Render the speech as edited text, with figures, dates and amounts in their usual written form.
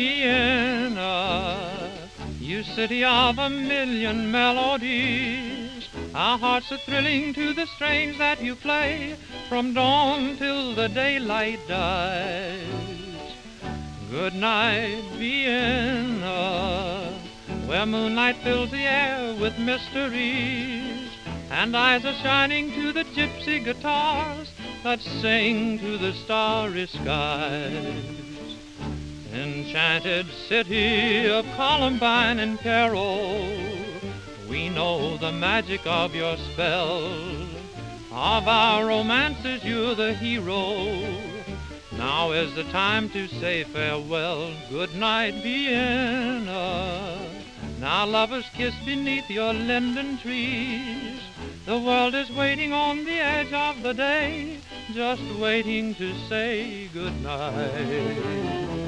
Vienna, you city of a million melodies. Our hearts are thrilling to the strains that you play from dawn till the daylight dies. Good night, Vienna, where moonlight fills the air with mysteries, and eyes are shining to the gypsy guitars that sing to the starry skies. Enchanted city of Columbine and Carol, we know the magic of your spell. Of our romances you're the hero. Now is the time to say farewell. Good night, Vienna. Now lovers kiss beneath your linden trees. The world is waiting on the edge of the day, just waiting to say good night.